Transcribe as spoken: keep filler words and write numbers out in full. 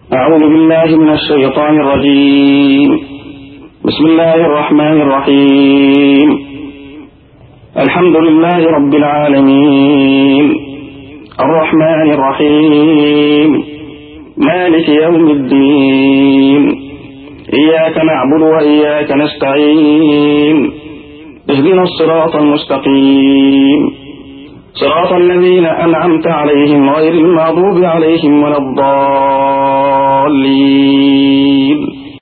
أعوذ بالله من الشيطان الرجيم. بسم الله الرحمن الرحيم. الحمد لله رب العالمين الرحمن الرحيم مالك يوم الدين إياك نعبد وإياك نستعين اهدنا الصراط المستقيم صراط الذين أنعمت عليهم غير المغضوب عليهم ولا الضالين.